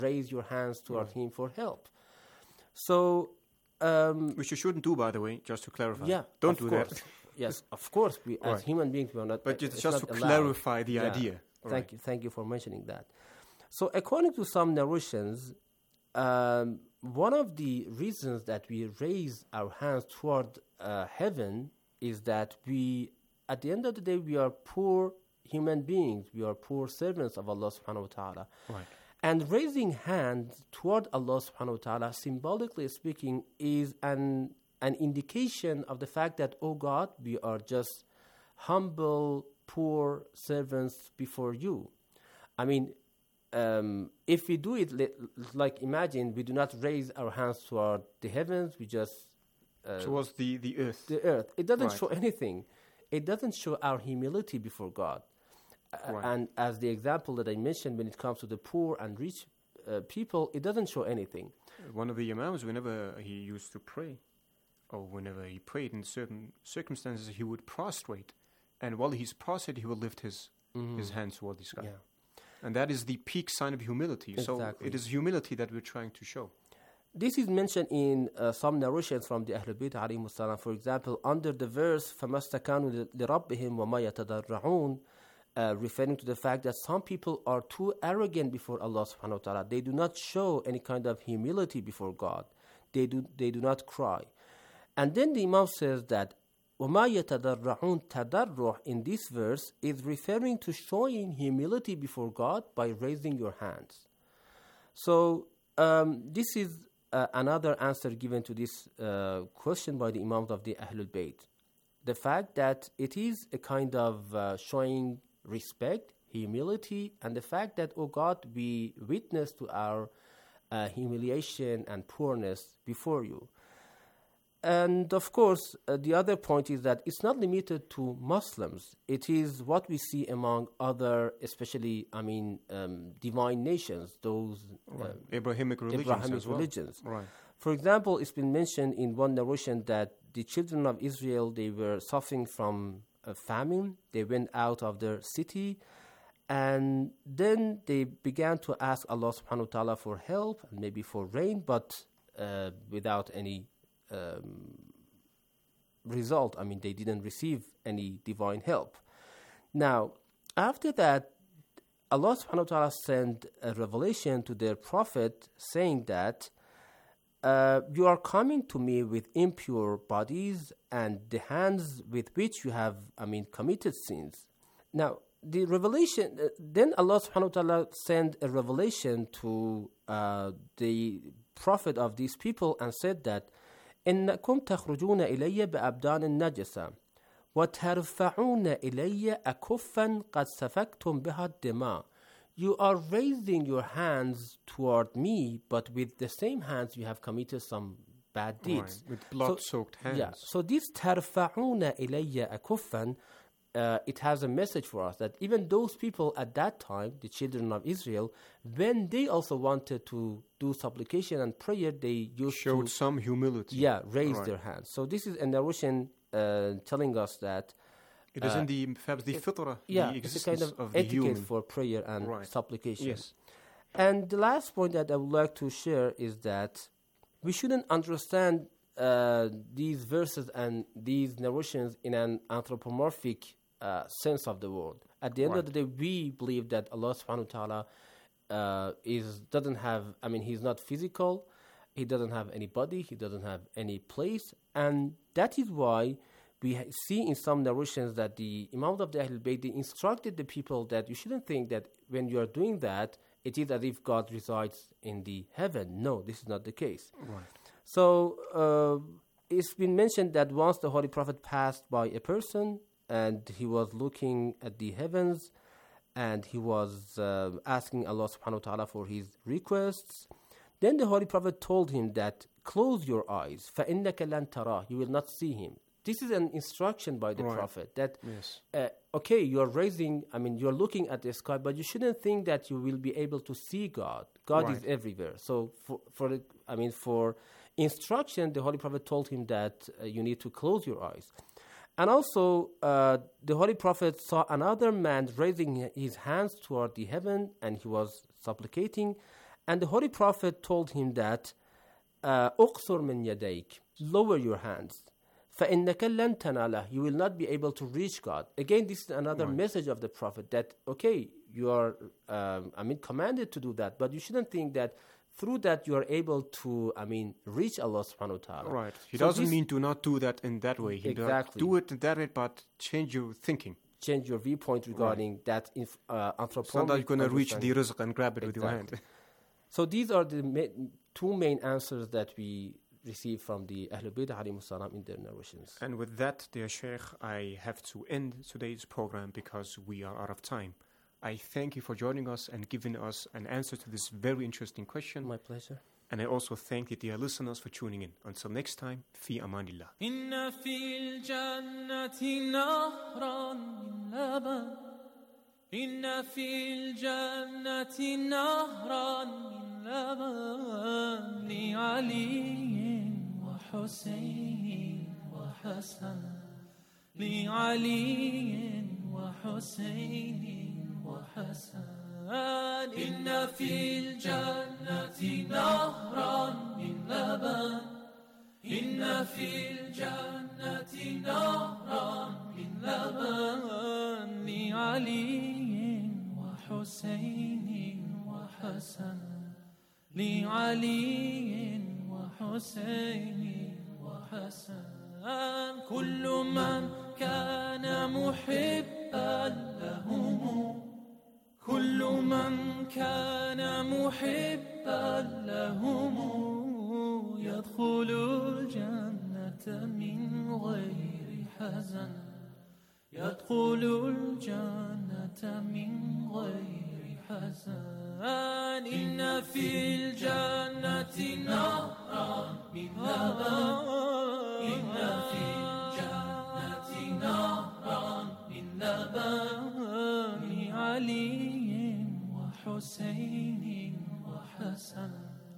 raise your hands toward him for help. So, which you shouldn't do, by the way, just to clarify. Yeah, don't do course. that. Yes, of course. We, as human beings, we are not. But just not to allowed. clarify the idea. Thank you for mentioning that. So, according to some narrations, one of the reasons that we raise our hands toward heaven is that we, at the end of the day, we are poor human beings. We are poor servants of Allah subhanahu wa ta'ala. Right. And raising hands toward Allah subhanahu wa ta'ala, symbolically speaking, is an indication of the fact that, oh God, we are just humble, poor servants before you. I mean, if we do it, like imagine, we do not raise our hands toward the heavens, we just... towards the earth. The earth. It doesn't show anything. It doesn't show our humility before God. And as the example that I mentioned, when it comes to the poor and rich people, it doesn't show anything. One of the Imams, whenever he used to pray, or whenever he prayed in certain circumstances, he would prostrate. And while he's prostrate, he would lift his hands toward the sky. Yeah. And that is the peak sign of humility. Exactly. So it is humility that we're trying to show. This is mentioned in some narrations from the Ahlul Bayt alayhimus salam. For example, under the verse فَمَا اسْتَكَانُوا لِرَبِّهِمْ وَمَا يَتَضَرَّعُونَ, referring to the fact that some people are too arrogant before Allah subhanahu wa ta'ala. They do not show any kind of humility before God. They do not cry. And then the Imam says that وَمَا يَتَضَرَّعُونَ, tadarruh in this verse is referring to showing humility before God by raising your hands. So this is another answer given to this question by the Imams of the Ahlul Bayt. The fact that it is a kind of showing respect, humility, and the fact that, oh God, we witness to our humiliation and poorness before you. And of course, the other point is that it's not limited to Muslims. It is what we see among other, especially, divine nations, those Abrahamic religions. Right. For example, it's been mentioned in one narration that the children of Israel, they were suffering from a famine. They went out of their city, and then they began to ask Allah subhanahu wa ta'ala for help and maybe for rain, but without any result. I mean, they didn't receive any divine help. Now, after that, Allah subhanahu wa ta'ala sent a revelation to their prophet saying that you are coming to me with impure bodies and the hands with which you have, committed sins. Now, the revelation, then Allah subhanahu wa ta'ala sent a revelation to the prophet of these people and said that إنكم تخرجون إلي بأبدان النجسة وترفعون إلي أكفا قد سفكتم بها الدماء. You are raising your hands toward me, but with the same hands you have committed some bad deeds. Right, with blood-soaked hands. Yeah. So this ترفعون إلي أكفا, it has a message for us that even those people at that time, the children of Israel, when they also wanted to do supplication and prayer, they showed some humility. Yeah, raise their hands. So this is a narration telling us that it is in the fitrah, the existence it's a kind of of the etiquette human for prayer and supplication. Yes. And the last point that I would like to share is that we shouldn't understand these verses and these narrations in an anthropomorphic sense of the word. At the end of the day, we believe that Allah subhanahu wa ta'ala doesn't have, He's not physical, He doesn't have any body, He doesn't have any place, and that is why we see in some narrations that the Imams of the Ahlul Bayt, they instructed the people that you shouldn't think that when you are doing that, it is as if God resides in the heaven. No, this is not the case. Right. So it's been mentioned that once the Holy Prophet passed by a person and he was looking at the heavens and he was asking Allah subhanahu wa ta'ala for his requests, then the Holy Prophet told him that close your eyes, فَإِنَّكَ لَن تَرَاهُ, you will not see him. This is an instruction by the Prophet that, okay, you're raising, you're looking at the sky, but you shouldn't think that you will be able to see God. God is everywhere. So for instruction, the Holy Prophet told him that you need to close your eyes. And also, the Holy Prophet saw another man raising his hands toward the heaven, and he was supplicating. And the Holy Prophet told him that أقصر من يديك, lower your hands. فإنك لن تناله, you will not be able to reach God. Again, this is another message of the Prophet that, okay, you are commanded to do that, but you shouldn't think that through that you are able to, reach Allah subhanahu wa ta'ala. Right. He doesn't mean to not do that in that way. He exactly. Do it in that way, but change your thinking. Change your viewpoint regarding that anthropology. Sometimes you're going to reach the rizq and grab it with your hand. So these are the two main answers that we received from the Ahlul Bayt alayhimus salam in their narrations. And with that, dear Sheikh, I have to end today's program because we are out of time. I thank you for joining us and giving us an answer to this very interesting question. My pleasure. And I also thank the dear listeners for tuning in. Until next time, fi amanillah. Inna fil jannati nahran min laban. Inna fil jannati nahran min laban. Li Ali wa Husayn wa Hasan. Li Ali wa Husayn وحسن إن في الجنة نهرا من لبن إن في الجنة نهرا من لبن لعلي وحسين وحسن لعلي وحسين وحسن كل من كان محبا لهم كل من كان محبا لهم يدخل الجنة من غير حزن يدخل الجنة من غير حزن إن في الجنة نهرا من لبن إن في الجنة نهرا من لبن علي وحسين وحسن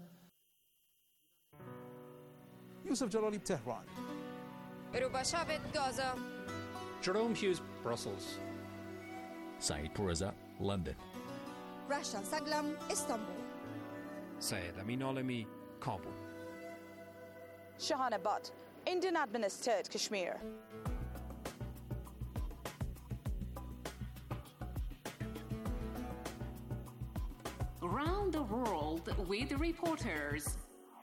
Yusuf Jalali, Tehran. Rubashavet, Gaza. Jerome Hughes, Brussels. Saeed Poureza, London. Rasha Saglam, Istanbul. Syed Amin Alami, Kabul. Shahana Butt, Indian administered Kashmir. Around the world with reporters.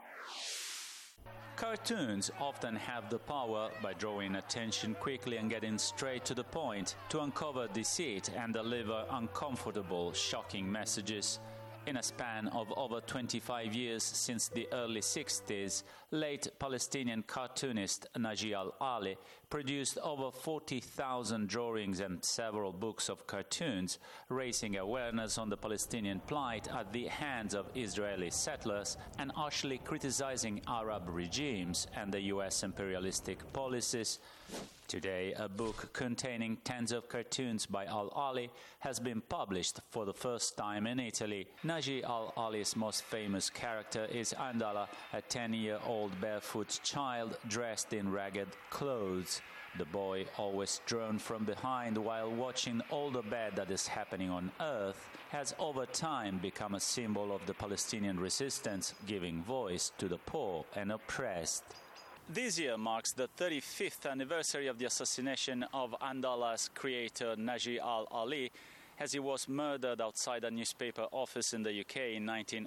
Cartoons often have the power, by drawing attention quickly and getting straight to the point, to uncover deceit and deliver uncomfortable, shocking messages. In a span of over 25 years since the early 60s, late Palestinian cartoonist Naji Al-Ali produced over 40,000 drawings and several books of cartoons, raising awareness on the Palestinian plight at the hands of Israeli settlers and harshly criticizing Arab regimes and the U.S. imperialistic policies. Today, a book containing tens of cartoons by Al-Ali has been published for the first time in Italy. Naji Al-Ali's most famous character is Andala, a 10-year-old barefoot child dressed in ragged clothes. The boy, always drawn from behind while watching all the bad that is happening on earth, has over time become a symbol of the Palestinian resistance, giving voice to the poor and oppressed. This year marks the 35th anniversary of the assassination of Andala's creator Naji Al-Ali, as he was murdered outside a newspaper office in the UK in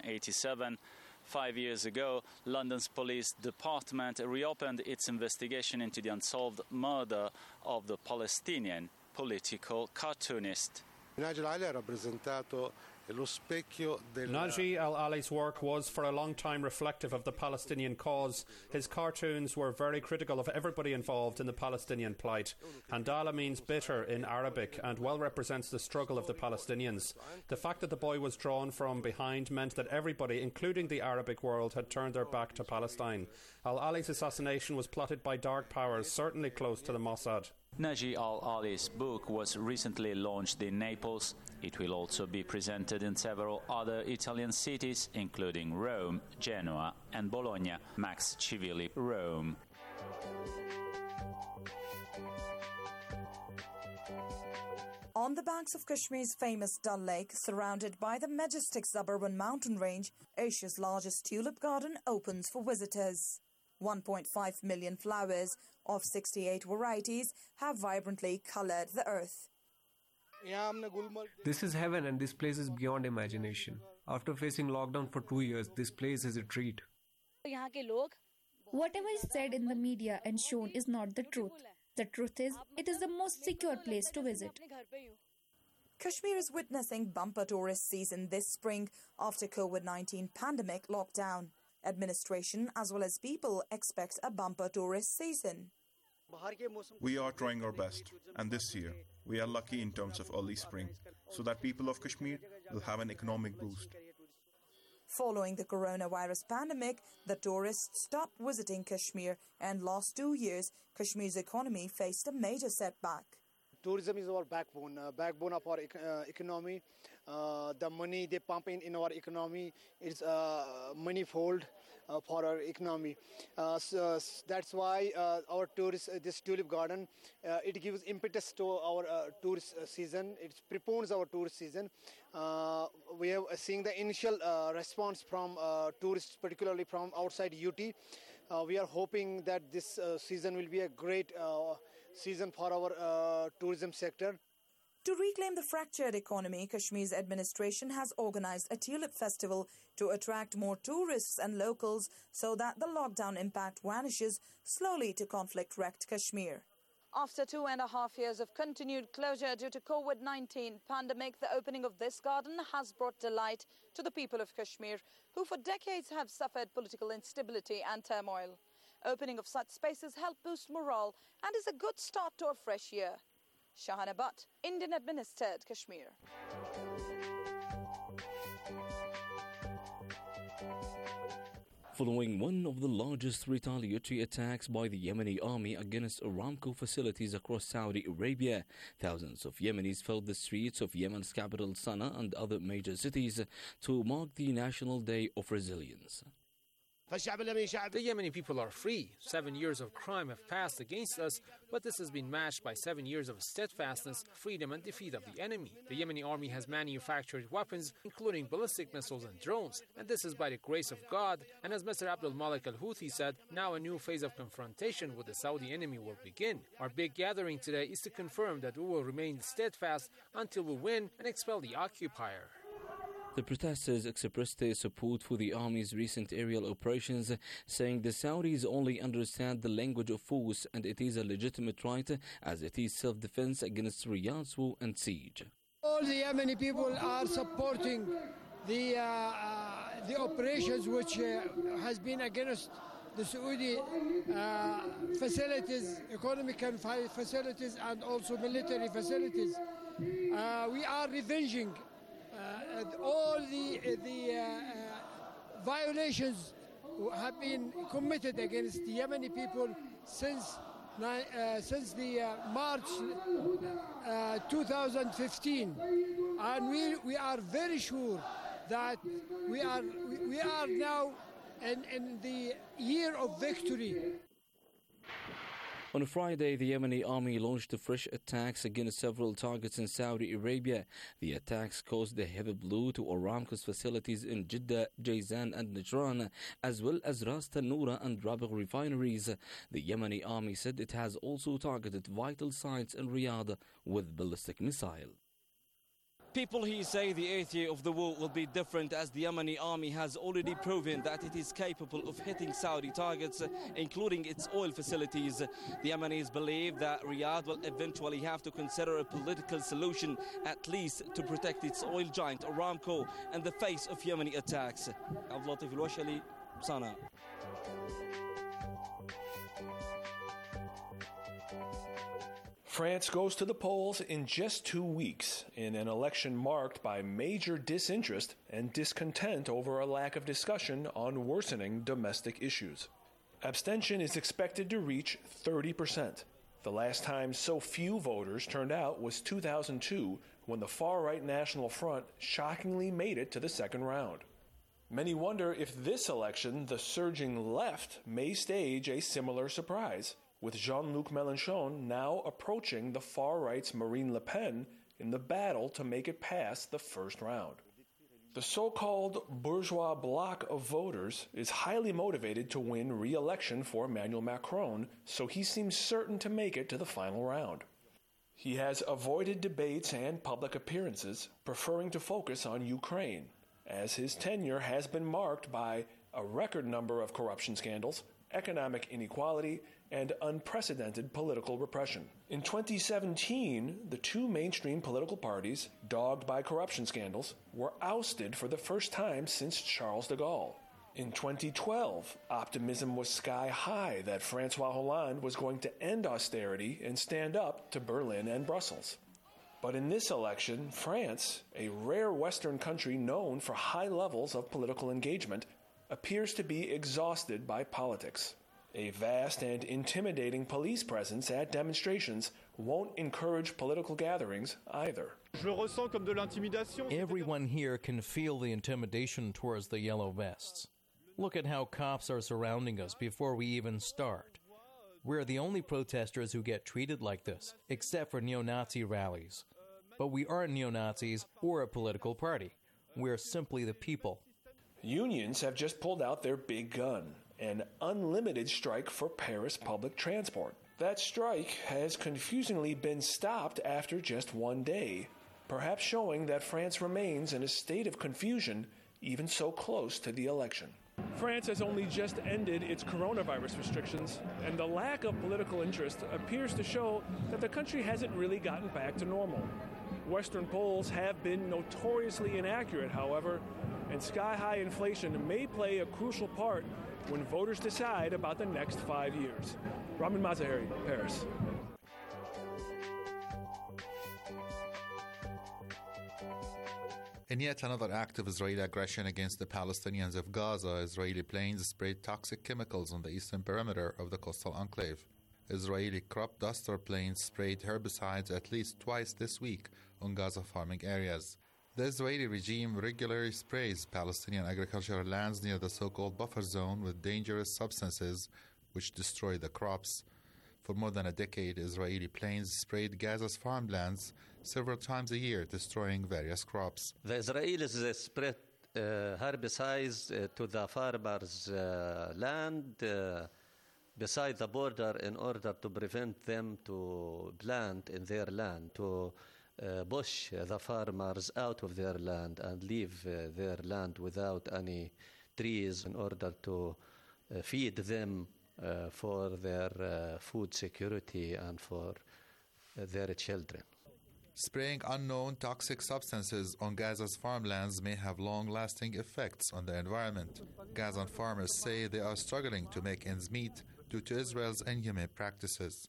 1987. 5 years ago, London's police department reopened its investigation into the unsolved murder of the Palestinian political cartoonist. Naji Al-Ali ha rappresentato lo specchio del Naji Al-Ali's work was for a long time reflective of the Palestinian cause. His cartoons were very critical of everybody involved in the Palestinian plight. Handala means bitter in Arabic and well represents the struggle of the Palestinians. The fact that the boy was drawn from behind meant that everybody, including the Arabic world, had turned their back to Palestine. Al-Ali's assassination was plotted by dark powers, certainly close to the Mossad. Naji Al-Ali's book was recently launched in Naples. It will also be presented in several other Italian cities, including Rome, Genoa, and Bologna. Max Civilli, Rome. On the banks of Kashmir's famous Dal Lake, surrounded by the majestic Zabarwan mountain range, Asia's largest tulip garden opens for visitors. 1.5 million flowers of 68 varieties have vibrantly coloured the earth. This is heaven, and this place is beyond imagination. After facing lockdown for 2 years, this place is a treat. Whatever is said in the media and shown is not the truth. The truth is, it is the most secure place to visit. Kashmir is witnessing bumper tourist season this spring after COVID-19 pandemic lockdown. Administration as well as people expect a bumper tourist season. We are trying our best, and this year we are lucky in terms of early spring, so that people of Kashmir will have an economic boost. Following the coronavirus pandemic, the tourists stopped visiting Kashmir, and last 2 years, Kashmir's economy faced a major setback. Tourism is our backbone of our economy. The money they pump in our economy is manifold for our economy. So that's why our tourist, this tulip garden, it gives impetus to our tourist season. It prepones our tourist season. We have seen the initial response from tourists, particularly from outside UT. We are hoping that this season will be a great season for our tourism sector. To reclaim the fractured economy, Kashmir's administration has organized a tulip festival to attract more tourists and locals so that the lockdown impact vanishes slowly to conflict-wrecked Kashmir. After 2.5 years of continued closure due to COVID-19 pandemic, the opening of this garden has brought delight to the people of Kashmir, who for decades have suffered political instability and turmoil. Opening of such spaces help boost morale and is a good start to a fresh year. Shahana Butt, Indian-administered Kashmir. Following one of the largest retaliatory attacks by the Yemeni army against Aramco facilities across Saudi Arabia, thousands of Yemenis filled the streets of Yemen's capital Sana'a and other major cities to mark the National Day of Resilience. The Yemeni people are free. 7 years of crime have passed against us, but this has been matched by 7 years of steadfastness, freedom and defeat of the enemy. The Yemeni army has manufactured weapons, including ballistic missiles and drones, and this is by the grace of God. And as Mr. Abdul Malik al-Houthi said, now a new phase of confrontation with the Saudi enemy will begin. Our big gathering today is to confirm that we will remain steadfast until we win and expel the occupier. The protesters expressed their support for the army's recent aerial operations, saying the Saudis only understand the language of force and it is a legitimate right as it is self-defense against Riyadh's war and siege. All the Yemeni people are supporting the operations which has been against the Saudi facilities, economic facilities and also military facilities. We are revenging all the violations have been committed against the Yemeni people since the March 2015, and we are very sure that we are now in the year of victory. On Friday, the Yemeni army launched fresh attacks against several targets in Saudi Arabia. The attacks caused a heavy blow to Aramco's facilities in Jeddah, Jazan and Najran, as well as Ras Tanura and Rabigh refineries. The Yemeni army said it has also targeted vital sites in Riyadh with ballistic missiles. People here say the eighth year of the war will be different as the Yemeni army has already proven that it is capable of hitting Saudi targets, including its oil facilities. The Yemenis believe that Riyadh will eventually have to consider a political solution, at least to protect its oil giant Aramco in the face of Yemeni attacks. Abdul Latif Al-Washali, Sana'a. France goes to the polls in just 2 weeks in an election marked by major disinterest and discontent over a lack of discussion on worsening domestic issues. Abstention is expected to reach 30%. The last time so few voters turned out was 2002, when the far-right National Front shockingly made it to the second round. Many wonder if this election, the surging left may stage a similar surprise, with Jean-Luc Mélenchon now approaching the far-right's Marine Le Pen in the battle to make it past the first round. The so-called bourgeois bloc of voters is highly motivated to win re-election for Emmanuel Macron, so he seems certain to make it to the final round. He has avoided debates and public appearances, preferring to focus on Ukraine, as his tenure has been marked by a record number of corruption scandals, economic inequality, and unprecedented political repression. In 2017, the two mainstream political parties, dogged by corruption scandals, were ousted for the first time since Charles de Gaulle. In 2012, optimism was sky high that François Hollande was going to end austerity and stand up to Berlin and Brussels. But in this election, France, a rare Western country known for high levels of political engagement, appears to be exhausted by politics. A vast and intimidating police presence at demonstrations won't encourage political gatherings either. Everyone here can feel the intimidation towards the yellow vests. Look at how cops are surrounding us before we even start. We're the only protesters who get treated like this, except for neo-Nazi rallies. But we aren't neo-Nazis or a political party. We're simply the people. Unions have just pulled out their big gun, an unlimited strike for Paris public transport. That strike has confusingly been stopped after just one day, perhaps showing that France remains in a state of confusion even so close to the election. France has only just ended its coronavirus restrictions, and the lack of political interest appears to show that the country hasn't really gotten back to normal. Western polls have been notoriously inaccurate, however, and sky-high inflation may play a crucial part when voters decide about the next 5 years. Ramin Mazaheri, Paris. In yet another act of Israeli aggression against the Palestinians of Gaza, Israeli planes sprayed toxic chemicals on the eastern perimeter of the coastal enclave. Israeli crop duster planes sprayed herbicides at least twice this week on Gaza farming areas. The Israeli regime regularly sprays Palestinian agricultural lands near the so-called buffer zone with dangerous substances which destroy the crops. For more than a decade, Israeli planes sprayed Gaza's farmlands several times a year, destroying various crops. The Israelis spread herbicides to the farmers' land beside the border in order to prevent them to plant in their land, to push the farmers out of their land and leave their land without any trees in order to feed them for their food security and for their children. Spraying unknown toxic substances on Gaza's farmlands may have long-lasting effects on the environment. Gazan farmers say they are struggling to make ends meet due to Israel's inhumane practices.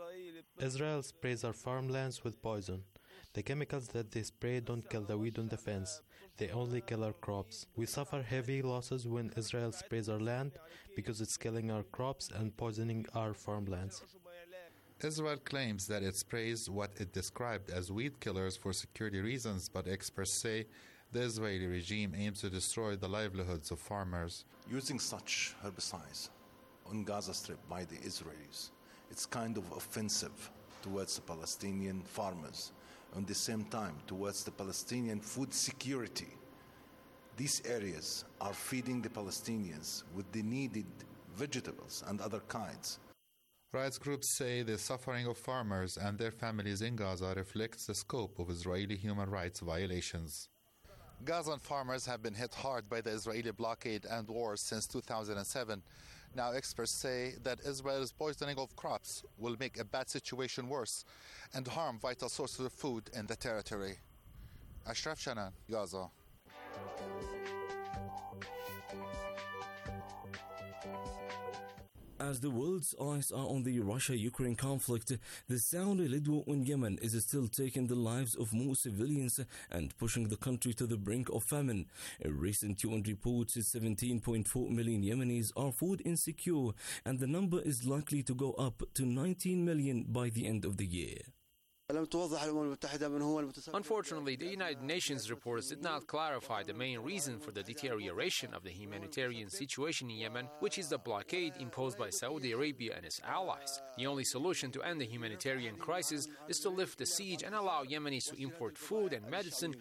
Israel sprays our farmlands with poison. The chemicals that they spray don't kill the weed on the fence. They only kill our crops. We suffer heavy losses when Israel sprays our land because it's killing our crops and poisoning our farmlands. Israel claims that it sprays what it described as weed killers for security reasons, but experts say the Israeli regime aims to destroy the livelihoods of farmers. Using such herbicides on Gaza Strip by the Israelis, it's kind of offensive towards the Palestinian farmers, and at the same time towards the Palestinian food security. These areas are feeding the Palestinians with the needed vegetables and other kinds. Rights groups say the suffering of farmers and their families in Gaza reflects the scope of Israeli human rights violations. Gazan farmers have been hit hard by the Israeli blockade and wars since 2007. Now experts say that Israel's poisoning of crops will make a bad situation worse and harm vital sources of food in the territory. Ashraf Shanan, Gaza. As the world's eyes are on the Russia-Ukraine conflict, the Saudi led war in Yemen is still taking the lives of more civilians and pushing the country to the brink of famine. A recent UN report says 17.4 million Yemenis are food insecure, and the number is likely to go up to 19 million by the end of the year. Unfortunately, the United Nations reports did not clarify the main reason for the deterioration of the humanitarian situation in Yemen, which is the blockade imposed by Saudi Arabia and its allies. The only solution to end the humanitarian crisis is to lift the siege and allow Yemenis to import food and medicine.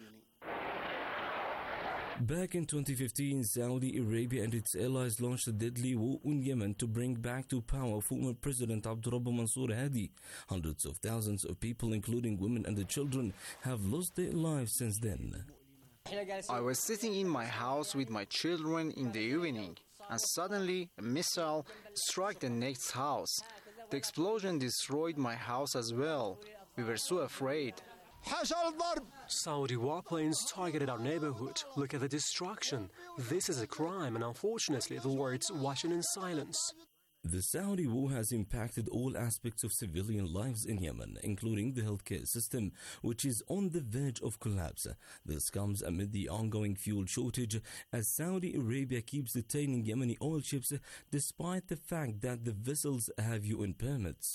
Back in 2015, Saudi Arabia and its allies launched a deadly war in Yemen to bring back to power former President Abdurrabbu Mansour Hadi. Hundreds of thousands of people, including women and the children, have lost their lives since then. I was sitting in my house with my children in the evening, and suddenly a missile struck the next house. The explosion destroyed my house as well. We were so afraid. Saudi warplanes targeted our neighborhood. Look at the destruction. This is a crime, and unfortunately the words watching in silence. The Saudi war has impacted all aspects of civilian lives in Yemen, including the healthcare system, which is on the verge of collapse. This comes amid the ongoing fuel shortage, as Saudi Arabia keeps detaining Yemeni oil ships despite the fact that the vessels have UN permits.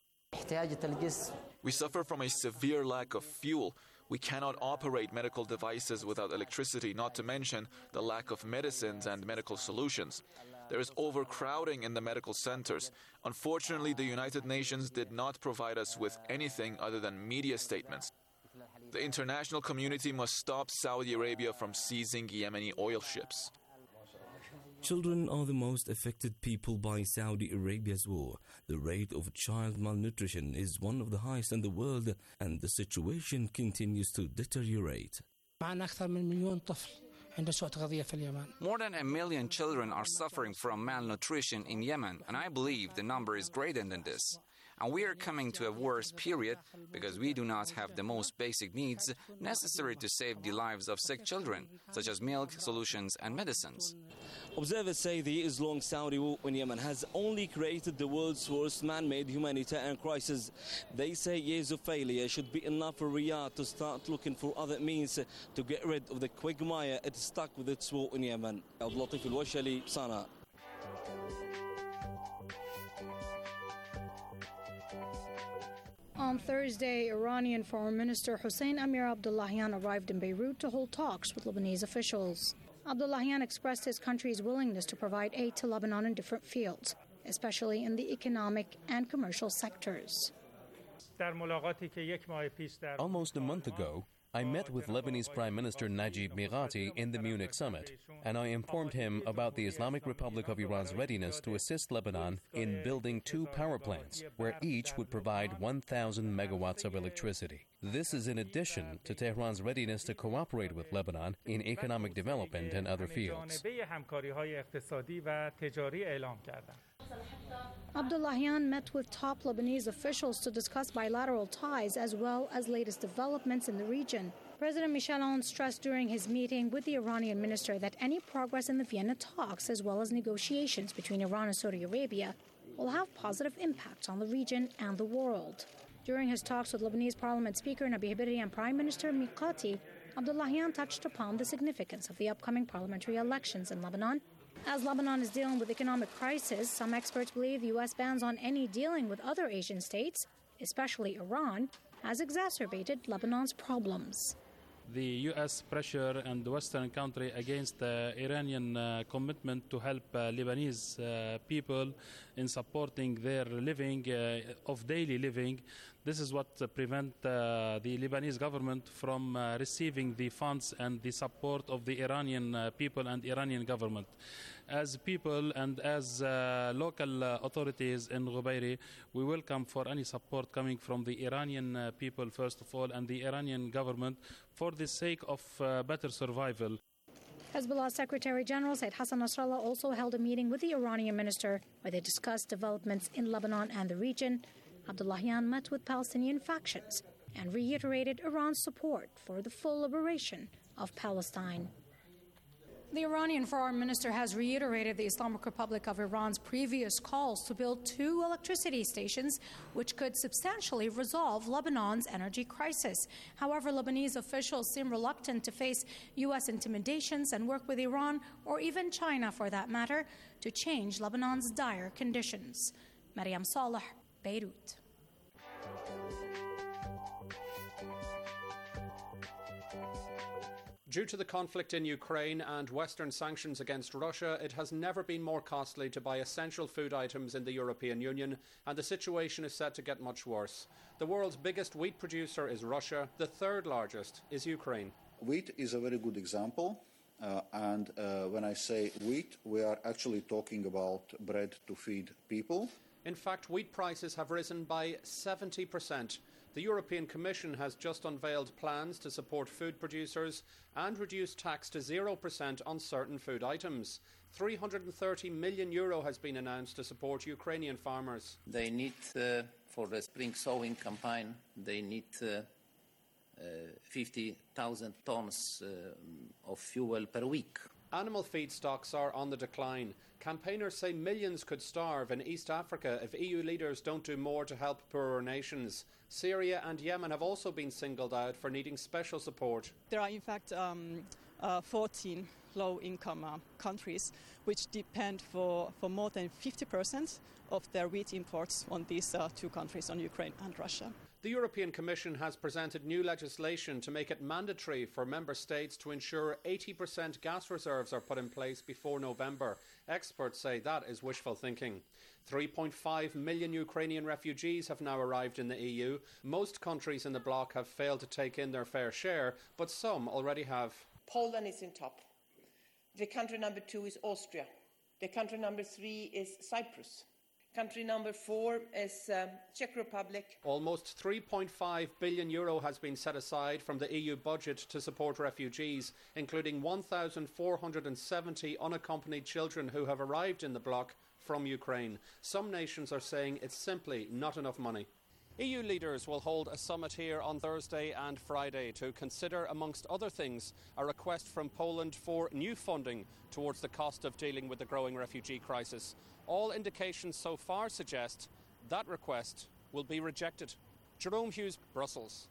We suffer from a severe lack of fuel. We cannot operate medical devices without electricity, not to mention the lack of medicines and medical solutions. There is overcrowding in the medical centers. Unfortunately, the United Nations did not provide us with anything other than media statements. The international community must stop Saudi Arabia from seizing Yemeni oil ships. Children are the most affected people by Saudi Arabia's war. The rate of child malnutrition is one of the highest in the world, and the situation continues to deteriorate. More than 1 million children are suffering from malnutrition in Yemen, and I believe the number is greater than this. And we are coming to a worse period because we do not have the most basic needs necessary to save the lives of sick children, such as milk, solutions, and medicines. Observers say the years-long Saudi war in Yemen has only created the world's worst man-made humanitarian crisis. They say years of failure should be enough for Riyadh to start looking for other means to get rid of the quagmire it is stuck with its war in Yemen. Abdulatif Al-Washali, Sana. On Thursday, Iranian Foreign Minister Hossein Amir Abdullahian arrived in Beirut to hold talks with Lebanese officials. Abdullahian expressed his country's willingness to provide aid to Lebanon in different fields, especially in the economic and commercial sectors. Almost a month ago, I met with Lebanese Prime Minister Najib Mikati in the Munich summit, and I informed him about the Islamic Republic of Iran's readiness to assist Lebanon in building 2 power plants, where each would provide 1,000 megawatts of electricity. This is in addition to Tehran's readiness to cooperate with Lebanon in economic development and other fields. Abdullahian met with top Lebanese officials to discuss bilateral ties as well as latest developments in the region. President Michel Aoun stressed during his meeting with the Iranian minister that any progress in the Vienna talks as well as negotiations between Iran and Saudi Arabia will have positive impacts on the region and the world. During his talks with Lebanese Parliament Speaker Nabih Berri and Prime Minister Mikati, Abdullahian touched upon the significance of the upcoming parliamentary elections in Lebanon. As Lebanon is dealing with economic crisis, some experts believe the U.S. bans on any dealing with other Asian states, especially Iran, has exacerbated Lebanon's problems. The U.S. pressure and the Western country against the Iranian commitment to help Lebanese people in supporting their living, of daily living. This is what prevents the Lebanese government from receiving the funds and the support of the Iranian people and Iranian government. As people and as local authorities in Ghubairi, we welcome for any support coming from the Iranian people, first of all, and the Iranian government for the sake of better survival. Hezbollah Secretary General Said Hassan Nasrallah also held a meeting with the Iranian minister where they discussed developments in Lebanon and the region. Abdullahian met with Palestinian factions and reiterated Iran's support for the full liberation of Palestine. The Iranian foreign minister has reiterated the Islamic Republic of Iran's previous calls to build 2 electricity stations, which could substantially resolve Lebanon's energy crisis. However, Lebanese officials seem reluctant to face U.S. intimidations and work with Iran, or even China for that matter, to change Lebanon's dire conditions. Mariam Saleh, Beirut. Due to the conflict in Ukraine and Western sanctions against Russia, it has never been more costly to buy essential food items in the European Union, and the situation is set to get much worse. The world's biggest wheat producer is Russia. The third largest is Ukraine. Wheat is a very good example. And when I say wheat, we are actually talking about bread to feed people. In fact, wheat prices have risen by 70%. The European Commission has just unveiled plans to support food producers and reduce tax to 0% on certain food items. €330 million has been announced to support Ukrainian farmers. They need, for the spring sowing campaign, they need 50,000 tons of fuel per week. Animal feed stocks are on the decline. Campaigners say millions could starve in East Africa if EU leaders don't do more to help poorer nations. Syria and Yemen have also been singled out for needing special support. There are in fact 14 low-income countries which depend for more than 50% of their wheat imports on these two countries, on Ukraine and Russia. The European Commission has presented new legislation to make it mandatory for member states to ensure 80% gas reserves are put in place before November. Experts say that is wishful thinking. 3.5 million Ukrainian refugees have now arrived in the EU. Most countries in the bloc have failed to take in their fair share, but some already have. Poland is in top. The country number 2 is Austria. The country number 3 is Cyprus. Country number 4 is Czech Republic. Almost €3.5 billion has been set aside from the EU budget to support refugees, including 1,470 unaccompanied children who have arrived in the bloc from Ukraine. Some nations are saying it's simply not enough money. EU leaders will hold a summit here on Thursday and Friday to consider, amongst other things, a request from Poland for new funding towards the cost of dealing with the growing refugee crisis. All indications so far suggest that request will be rejected. Jerome Hughes, Brussels.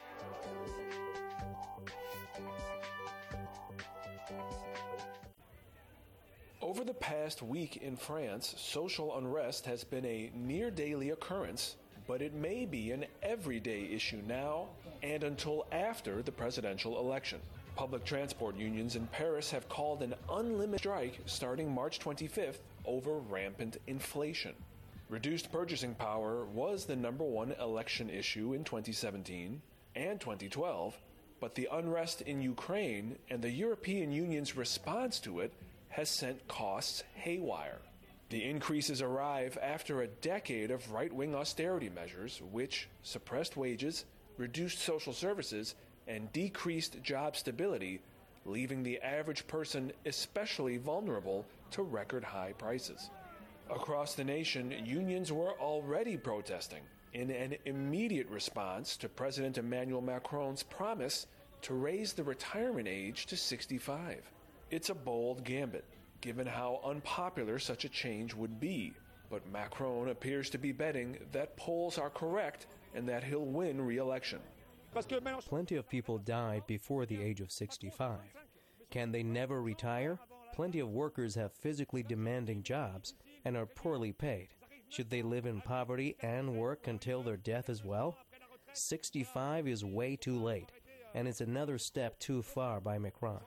Over the past week in France, social unrest has been a near-daily occurrence, but it may be an everyday issue now and until after the presidential election. Public transport unions in Paris have called an unlimited strike starting March 25th over rampant inflation. Reduced purchasing power was the number one election issue in 2017 and 2012, but the unrest in Ukraine and the European Union's response to it has sent costs haywire. The increases arrive after a decade of right-wing austerity measures which suppressed wages, reduced social services, and decreased job stability, leaving the average person especially vulnerable to record-high prices. Across the nation, unions were already protesting in an immediate response to President Emmanuel Macron's promise to raise the retirement age to 65. It's a bold gambit, given how unpopular such a change would be, but Macron appears to be betting that polls are correct and that he'll win re-election. Plenty of people die before the age of 65. Can they never retire? Plenty of workers have physically demanding jobs and are poorly paid. Should they live in poverty and work until their death as well? 65 is way too late, and it's another step too far by Macron.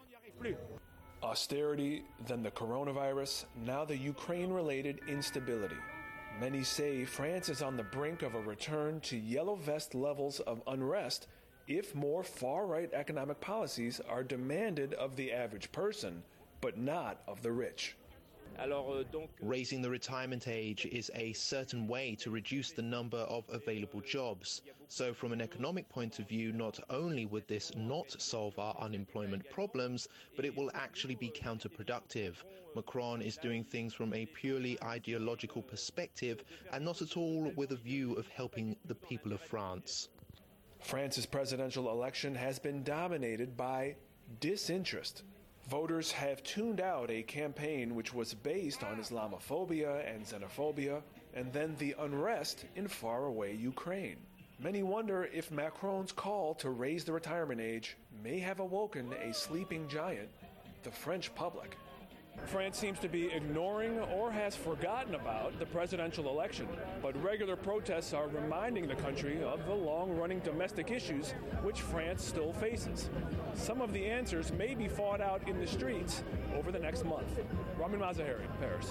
Austerity, then the coronavirus, now the Ukraine-related instability. Many say France is on the brink of a return to yellow vest levels of unrest if more far-right economic policies are demanded of the average person, but not of the rich. Raising the retirement age is a certain way to reduce the number of available jobs. So from an economic point of view, not only would this not solve our unemployment problems, but it will actually be counterproductive. Macron is doing things from a purely ideological perspective and not at all with a view of helping the people of France. France's presidential election has been dominated by disinterest. Voters have tuned out a campaign which was based on Islamophobia and xenophobia, and then the unrest in faraway Ukraine. Many wonder if Macron's call to raise the retirement age may have awoken a sleeping giant, the French public. France seems to be ignoring or has forgotten about the presidential election, but regular protests are reminding the country of the long-running domestic issues which France still faces. Some of the answers may be fought out in the streets over the next month. Ramin Mazaheri, Paris.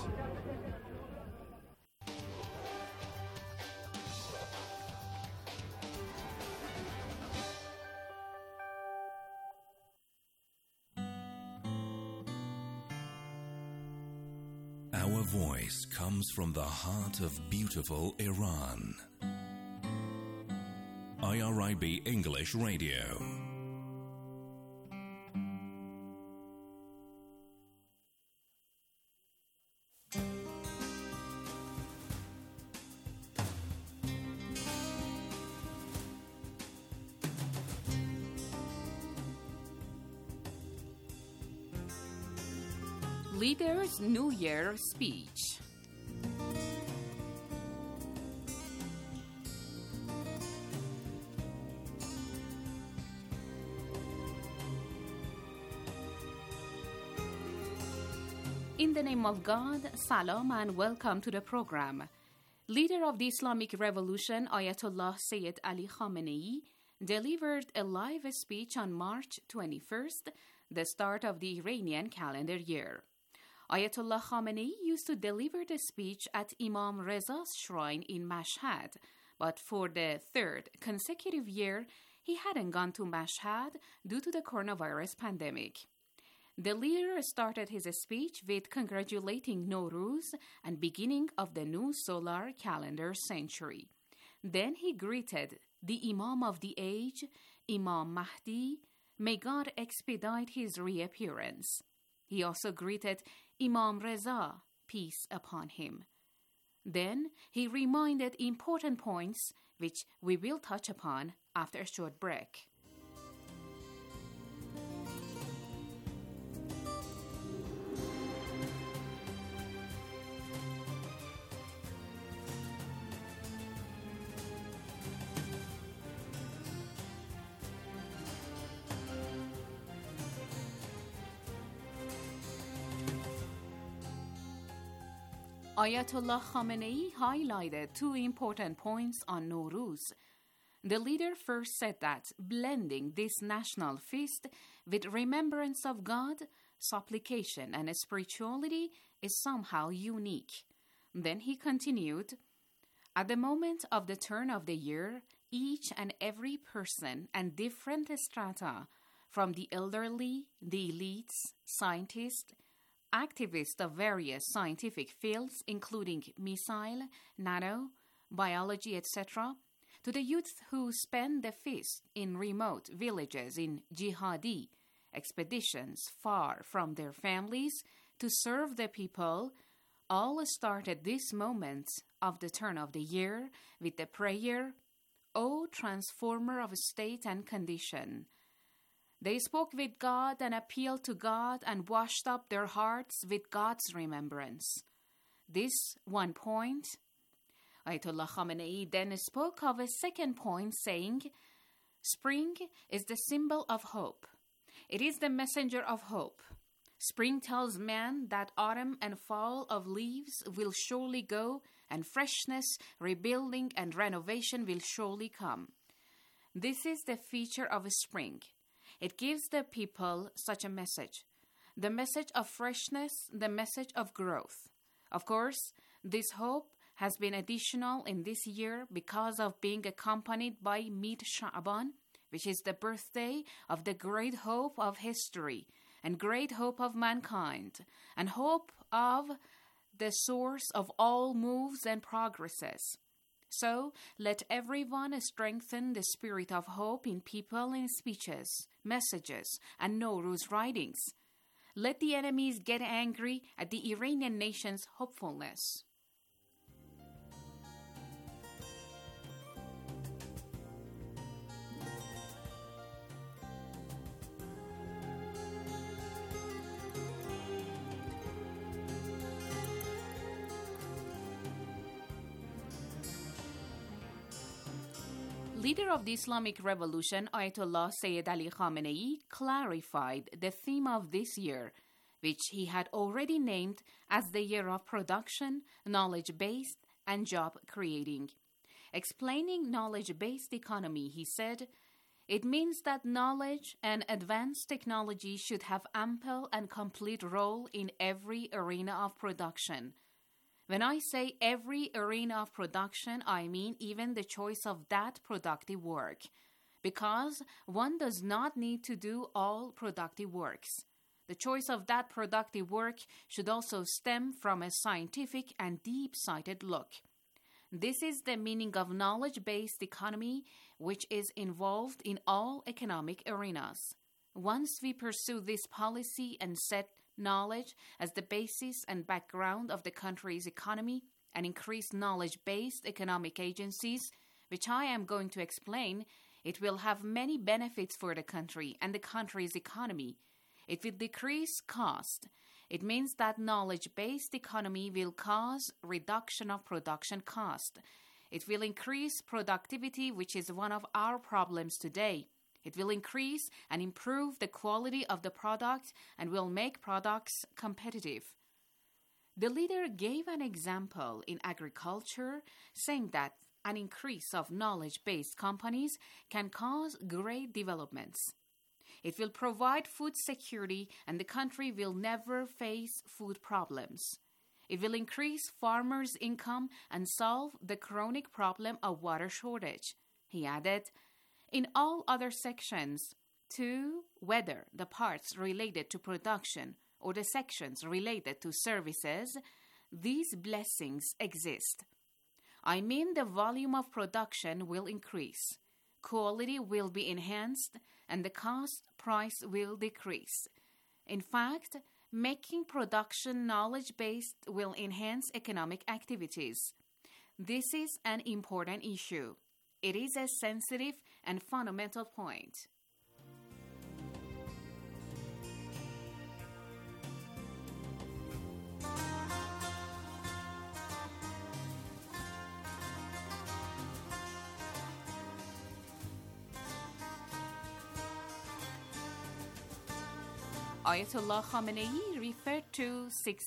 Our voice comes from the heart of beautiful Iran. IRIB English Radio. Leader's New Year speech. In the name of God, salam and welcome to the program. Leader of the Islamic Revolution, Ayatollah Sayyid Ali Khamenei, delivered a live speech on March 21st, the start of the Iranian calendar year. Ayatollah Khamenei used to deliver the speech at Imam Reza's shrine in Mashhad, but for the third consecutive year, he hadn't gone to Mashhad due to the coronavirus pandemic. The leader started his speech with congratulating Nowruz and beginning of the new solar calendar century. Then he greeted the Imam of the age, Imam Mahdi. May God expedite his reappearance. He also greeted Imam Reza, peace upon him. Then he reminded important points which we will touch upon after a short break. Ayatollah Khamenei highlighted two important points on Nowruz. The leader first said that blending this national feast with remembrance of God, supplication, and spirituality is somehow unique. Then he continued, at the moment of the turn of the year, each and every person and different strata, from the elderly, the elites, scientists, activists of various scientific fields, including missile, nano, biology, etc., to the youth who spend the feast in remote villages in jihadi expeditions far from their families to serve the people, all started this moment of the turn of the year with the prayer, O transformer of state and condition. They spoke with God and appealed to God and washed up their hearts with God's remembrance. This one point. Ayatollah Khamenei then spoke of a second point, saying, Spring is the symbol of hope. It is the messenger of hope. Spring tells man that autumn and fall of leaves will surely go, and freshness, rebuilding, and renovation will surely come. This is the feature of spring. It gives the people such a message. The message of freshness, the message of growth. Of course, this hope has been additional in this year because of being accompanied by Mid Sha'ban, which is the birthday of the great hope of history and great hope of mankind, and hope of the source of all moves and progresses. So, let everyone strengthen the spirit of hope in people in speeches, messages, and Nowruz writings. Let the enemies get angry at the Iranian nation's hopefulness. Leader of the Islamic Revolution, Ayatollah Sayyid Ali Khamenei, clarified the theme of this year, which he had already named as the year of production, knowledge-based, and job-creating. Explaining knowledge-based economy, he said, "It means that knowledge and advanced technology should have ample and complete role in every arena of production. When I say every arena of production, I mean even the choice of that productive work, because one does not need to do all productive works. The choice of that productive work should also stem from a scientific and deep-sighted look. This is the meaning of knowledge-based economy, which is involved in all economic arenas. Once we pursue this policy and set knowledge as the basis and background of the country's economy and increase knowledge-based economic agencies, which I am going to explain, it will have many benefits for the country and the country's economy. It will decrease cost. It means that knowledge-based economy will cause reduction of production cost. It will increase productivity, which is one of our problems today. It will increase and improve the quality of the product and will make products competitive." The leader gave an example in agriculture, saying that an increase of knowledge-based companies can cause great developments. It will provide food security and the country will never face food problems. It will increase farmers' income and solve the chronic problem of water shortage. He added, "In all other sections, too, whether the parts related to production or the sections related to services, these blessings exist. I mean the volume of production will increase, quality will be enhanced, and the cost price will decrease. In fact, making production knowledge-based will enhance economic activities. This is an important issue. It is a sensitive and fundamental point." Ayatollah Khamenei referred to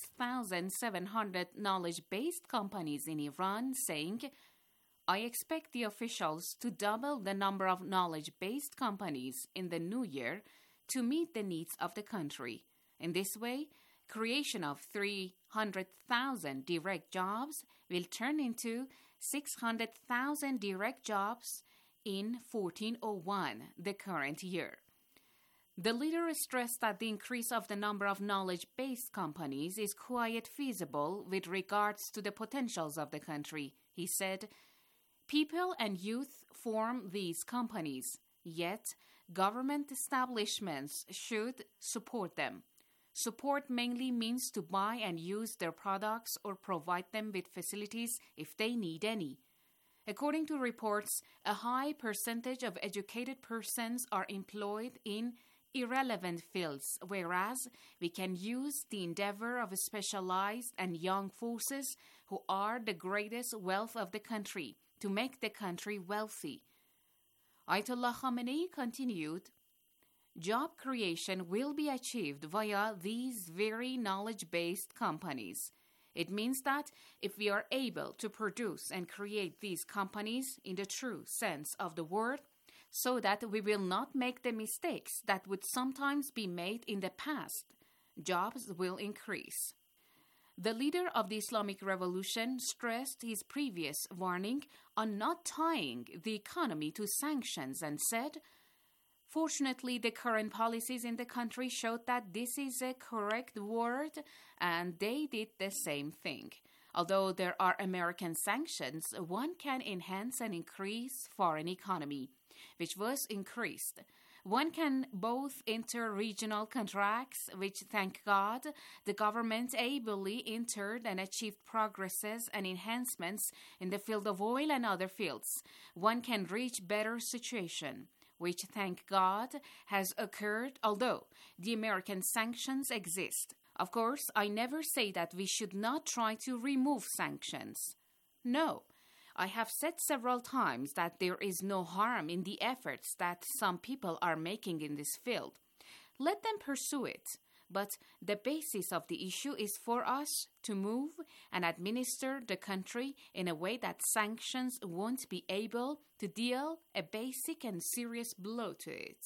6,700 knowledge-based companies in Iran, saying, "I expect the officials to double the number of knowledge-based companies in the new year to meet the needs of the country. In this way, creation of 300,000 direct jobs will turn into 600,000 direct jobs in 1401, the current year." The leader stressed that the increase of the number of knowledge-based companies is quite feasible with regards to the potentials of the country. He said, "People and youth form these companies, yet government establishments should support them. Support mainly means to buy and use their products or provide them with facilities if they need any. According to reports, a high percentage of educated persons are employed in irrelevant fields, whereas we can use the endeavor of specialized and young forces who are the greatest wealth of the country to make the country wealthy." Ayatollah Khamenei continued, "Job creation will be achieved via these very knowledge-based companies. It means that if we are able to produce and create these companies in the true sense of the word, so that we will not make the mistakes that would sometimes be made in the past, jobs will increase." The leader of the Islamic Revolution stressed his previous warning on not tying the economy to sanctions and said, "Fortunately, the current policies in the country showed that this is a correct word, and they did the same thing. Although there are American sanctions, one can enhance and increase foreign economy, which was increased. One can both enter regional contracts, which, thank God, the government ably entered and achieved progresses and enhancements in the field of oil and other fields. One can reach better situation, which, thank God, has occurred, although the American sanctions exist. Of course, I never say that we should not try to remove sanctions. No. I have said several times that there is no harm in the efforts that some people are making in this field. Let them pursue it. But the basis of the issue is for us to move and administer the country in a way that sanctions won't be able to deal a basic and serious blow to it.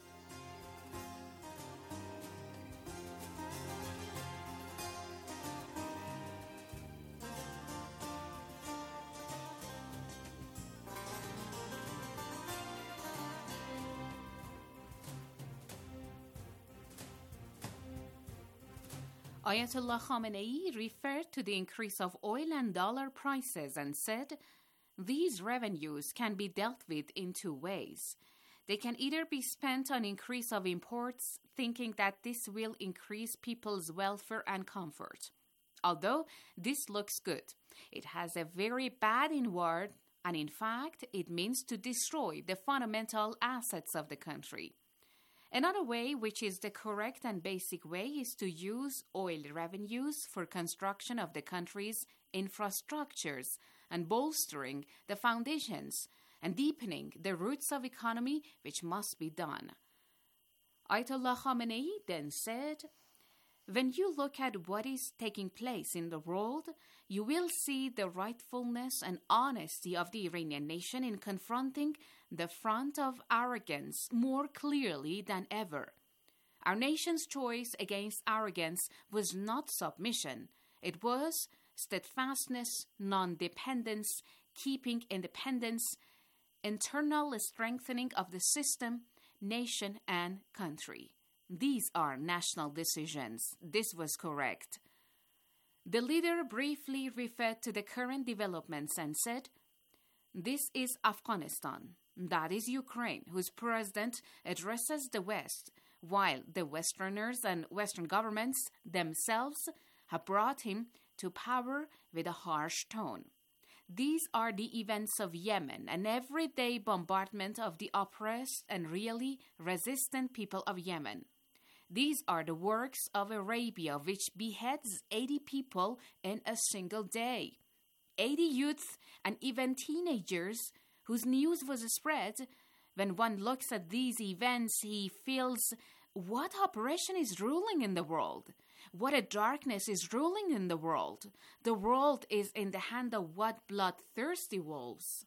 Ayatollah Khamenei referred to the increase of oil and dollar prices and said, these revenues can be dealt with in two ways. They can either be spent on increase of imports, thinking that this will increase people's welfare and comfort. Although this looks good, it has a very bad inward, and in fact, it means to destroy the fundamental assets of the country. Another way, which is the correct and basic way, is to use oil revenues for construction of the country's infrastructures and bolstering the foundations and deepening the roots of economy, which must be done. Ayatollah Khamenei then said, when you look at what is taking place in the world, you will see the rightfulness and honesty of the Iranian nation in confronting the front of arrogance more clearly than ever. Our nation's choice against arrogance was not submission. It was steadfastness, non-dependence, keeping independence, internal strengthening of the system, nation, and country. These are national decisions. This was correct. The leader briefly referred to the current developments and said, this is Afghanistan. That is Ukraine, whose president addresses the West, while the Westerners and Western governments themselves have brought him to power with a harsh tone. These are the events of Yemen, an everyday bombardment of the oppressed and really resistant people of Yemen. These are the works of Arabia, which beheads 80 people in a single day. 80 youths and even teenagers whose news was spread. When one looks at these events, he feels what oppression is ruling in the world. What a darkness is ruling in the world. The world is in the hand of what bloodthirsty wolves.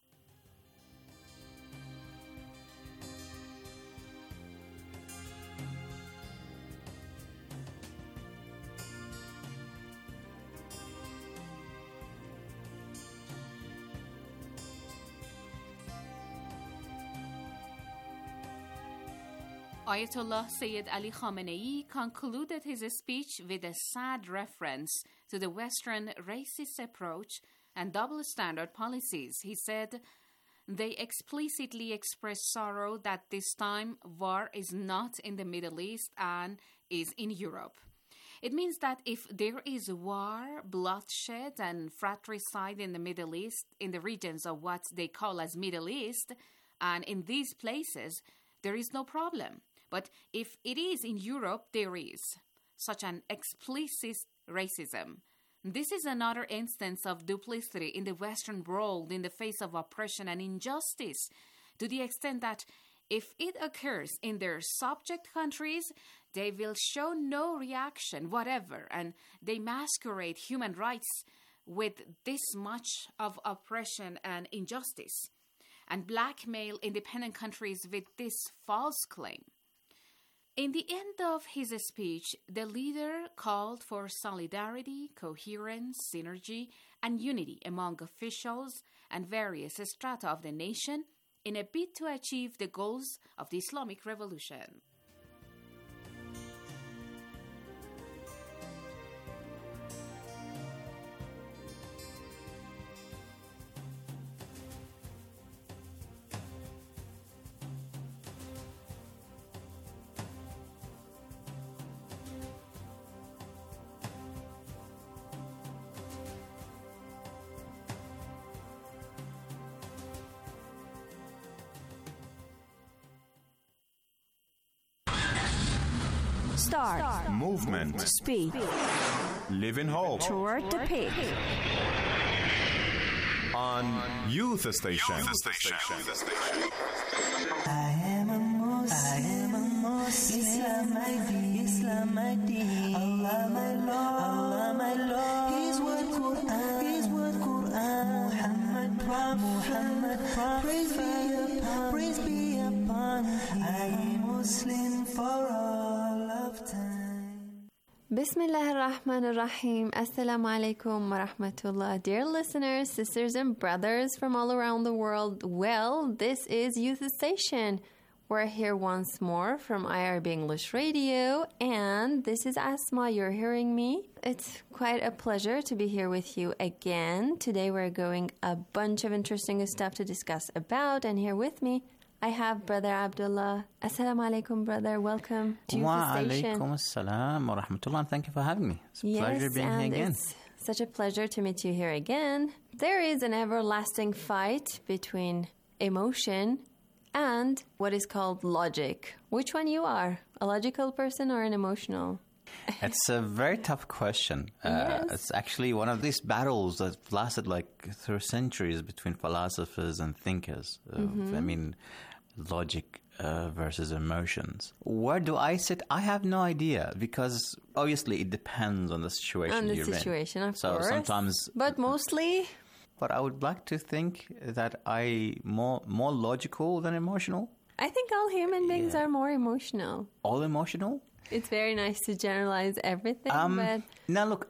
Ayatollah Sayyid Ali Khamenei concluded his speech with a sad reference to the Western racist approach and double-standard policies. He said, they explicitly express sorrow that this time war is not in the Middle East and is in Europe. It means that if there is war, bloodshed, and fratricide in the Middle East, in the regions of what they call as Middle East, and in these places, there is no problem. But if it is in Europe, there is such an explicit racism. This is another instance of duplicity in the Western world in the face of oppression and injustice, to the extent that if it occurs in their subject countries, they will show no reaction whatever, and they masquerade human rights with this much of oppression and injustice, and blackmail independent countries with this false claim. In the end of his speech, the leader called for solidarity, coherence, synergy, and unity among officials and various strata of the nation in a bid to achieve the goals of the Islamic Revolution. Start. Movement. Speak. Live in hope. Toward the peak. On Youth Station. I am a Muslim. Islam, my Islam my deen. Allah my Lord, His word Quran, Muhammad Prophet, praise be upon Him. I am Muslim for all of time. Bismillah ar-Rahman ar-Rahim. Assalamu alaikum wa rahmatullah. Dear listeners, sisters and brothers from all around the world, well, this is Youth Station. We're here once more from IRB English Radio, and this is Asma. You're hearing me. It's quite a pleasure to be here with you again. Today we're going a bunch of interesting stuff to discuss about, and here with me I have Brother Abdullah. Assalamu alaikum, brother. Welcome to the station. Wa alaikum assalam wa rahmatullah. Thank you for having me. It's a pleasure being here again. It's such a pleasure to meet you here again. There is an everlasting fight between emotion and what is called logic. Which one you are? A logical person or an emotional? It's a very tough question. Yes. It's actually one of these battles that lasted through centuries between philosophers and thinkers. I mean, logic versus emotions. Where do I sit? I have no idea, because obviously it depends on the situation you're in. On the situation, of course. So sometimes... But mostly... But I would like to think that I'm more logical than emotional. I think all human beings are more emotional. All emotional? It's very nice to generalize everything, but... Now, look,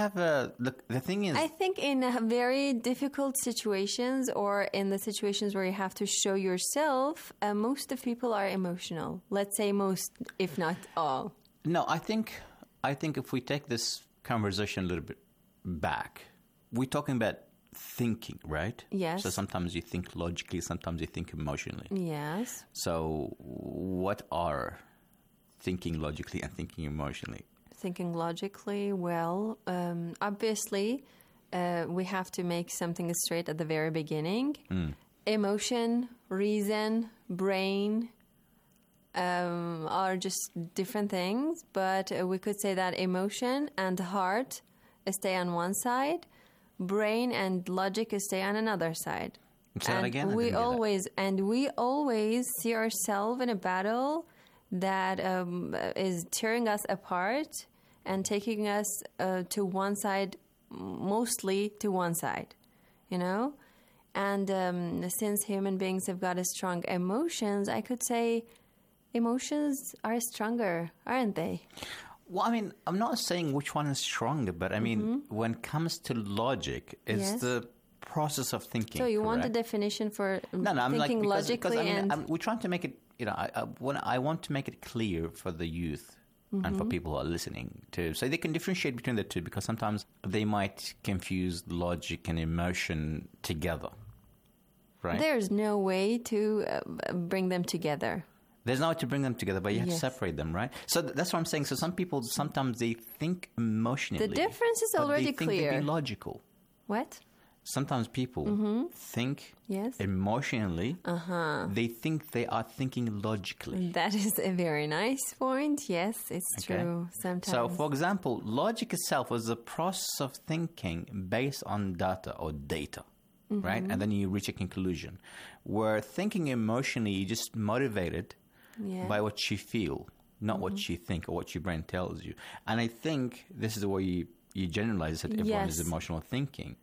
the thing is... I think in very difficult situations, or in the situations where you have to show yourself, most of people are emotional. Let's say most, if not all. No, I think if we take this conversation a little bit back, we're talking about thinking, right? Yes. So sometimes you think logically, sometimes you think emotionally. Yes. So what are thinking logically and thinking emotionally? Thinking logically, well, obviously, we have to make something straight at the very beginning. Emotion, reason, brain are just different things, but we could say that emotion and heart stay on one side, brain and logic stay on another side. Say that again. We always see ourselves in a battle that is tearing us apart and taking us to one side, mostly to one side, you know? And since human beings have got strong emotions, I could say emotions are stronger, aren't they? Well, I mean, I'm not saying which one is stronger, but I mean, when it comes to logic, it's the process of thinking. So you correct? want a definition for thinking logically? Because we're trying to make it, I want to make it clear for the youth and for people who are listening to, so they can differentiate between the two, because sometimes they might confuse logic and emotion together, right? There's no way to bring them together. There's no way to bring them together, but you have to separate them, right? So that's what I'm saying. So some people, sometimes they think emotionally. The difference is already clear. They think they're logical. What? Sometimes people think emotionally. They think they are thinking logically. That is a very nice point. Yes, it's true. Sometimes. So, for example, logic itself was the process of thinking based on data, right? And then you reach a conclusion. Where thinking emotionally, you just motivated by what you feel, not what you think or what your brain tells you. And I think this is the way you generalize that everyone is emotional thinking.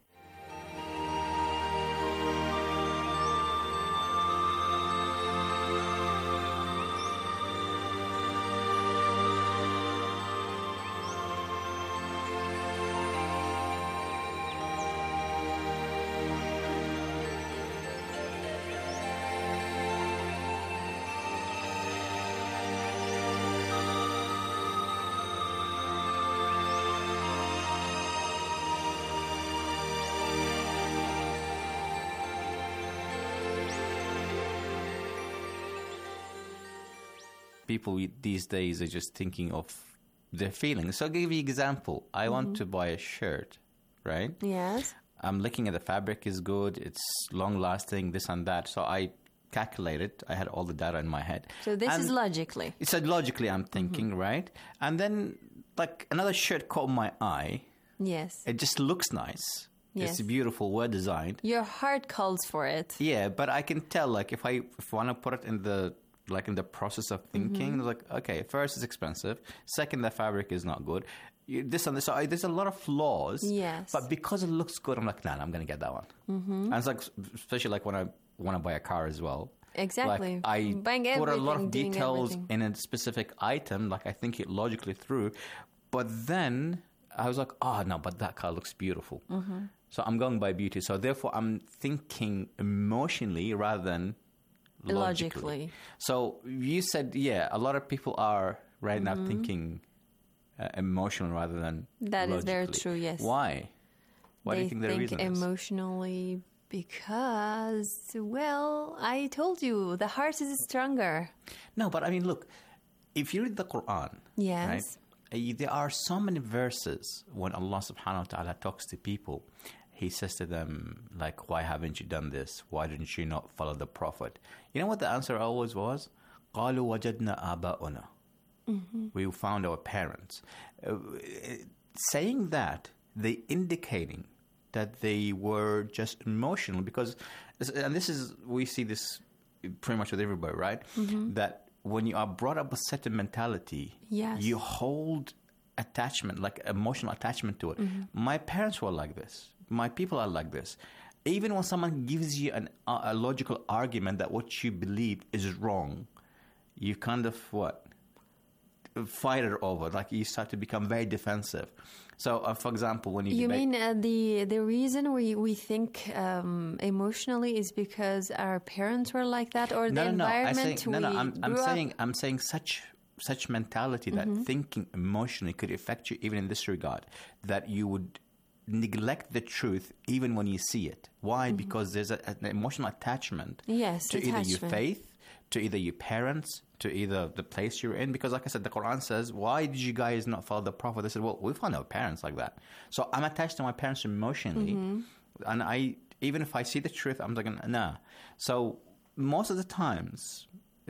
People these days are just thinking of their feelings. So I'll give you an example. I want to buy a shirt, right? Yes. I'm looking at the fabric is good, it's long-lasting, this and that. So I calculated. I had all the data in my head. So this is logically. It's logically I'm thinking, right? And then another shirt caught my eye. Yes. It just looks nice. Yes. It's beautiful, well designed. Your heart calls for it. Yeah, but I can tell, if I want to put it in the like in the process of thinking. It's like, okay, first it's expensive. Second, the fabric is not good. This and this. So there's a lot of flaws. Yes. But because it looks good, I'm like, nah, I'm going to get that one. And it's like, especially like when I want to buy a car as well. Exactly. Like I Buying put a lot everything, of doing details everything. in a specific item. Like I think it logically through. But then I was like, oh, no, but that car looks beautiful. So I'm going by beauty. So therefore, I'm thinking emotionally rather than logically. So you said, yeah, a lot of people are right now thinking emotional rather than That logically. is very true, yes. Why? Why do you think the reason is? Emotionally because, well, I told you, the heart is stronger. No, but I mean, look, if you read the Quran, Yes. right, there are so many verses when Allah subhanahu wa ta'ala talks to people. He says to them, like, why haven't you done this? Why didn't you not follow the Prophet? You know what the answer always was? قَالُوا وَجَدْنَا آبَاءُنَا. We found our parents. Saying that, they indicating that they were just emotional because, and this is, we see this pretty much with everybody, right? That when you are brought up with certain mentality, Yes. you hold attachment, like emotional attachment to it. My parents were like this. My people are like this. Even when someone gives you a logical argument that what you believe is wrong, you kind of fight it over. Like you start to become very defensive. So, for example, when you mean the reason we think emotionally is because our parents were like that, or the environment I'm saying such mentality that thinking emotionally could affect you even in this regard, that you would neglect the truth even when you see it. Why? Because there's an emotional attachment to either your faith, to either your parents, to either the place you're in. Because like I said, the Quran says, why did you guys not follow the Prophet? They said, well, we found our parents like that. So I'm attached to my parents emotionally. And even if I see the truth, I'm like, nah. So most of the times,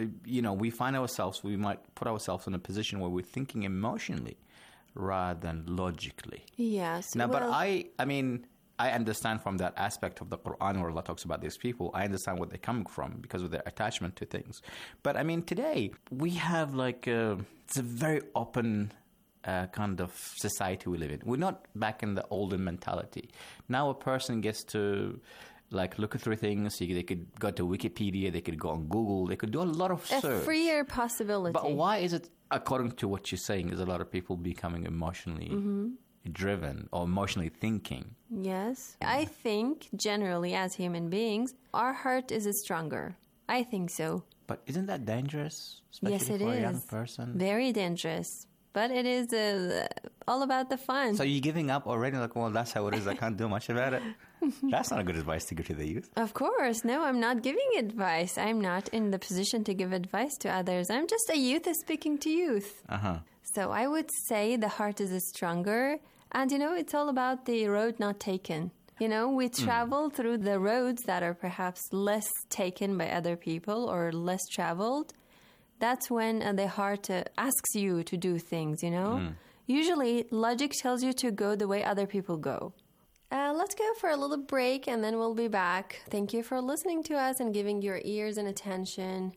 we find ourselves, we might put ourselves in a position where we're thinking emotionally rather than logically. Yes. Now, but I mean, I understand from that aspect of the Quran where Allah talks about these people, I understand where they're coming from because of their attachment to things. But I mean, today, we have it's a very open kind of society we live in. We're not back in the olden mentality. Now a person gets to look through things. They could go to Wikipedia, they could go on Google, they could do a lot of search. A freer possibility. But why is it, according to what you're saying, is a lot of people becoming emotionally driven or emotionally thinking? Yes. I think generally as human beings, our heart is stronger. I think so. But isn't that dangerous? Especially yes, it for is. A young person? Very dangerous. But it is all about the fun. So you're giving up already? Like, well, that's how it is. I can't do much about it. That's not a good advice to give to the youth. Of course. No, I'm not giving advice. I'm not in the position to give advice to others. I'm just a youth speaking to youth. So I would say the heart is stronger. And, it's all about the road not taken. We travel through the roads that are perhaps less taken by other people or less traveled. That's when the heart asks you to do things, Usually, logic tells you to go the way other people go. Let's go for a little break and then we'll be back. Thank you for listening to us and giving your ears and attention.